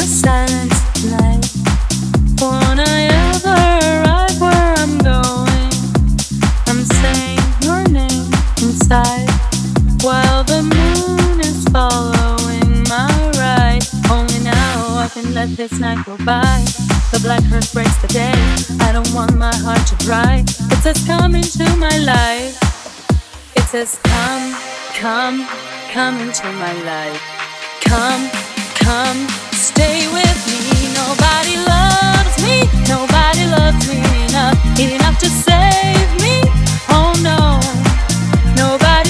silence tonight. Won't I ever arrive where I'm going? I'm saying your name inside while the moon is following my ride. Only now I can let this night go by. The black earth breaks the day. I don't want my heart to dry. It says come into my life. It says come, come, come into my life. Come, come, stay with me. Nobody loves me. Nobody loves me enough to save me. Oh no, nobody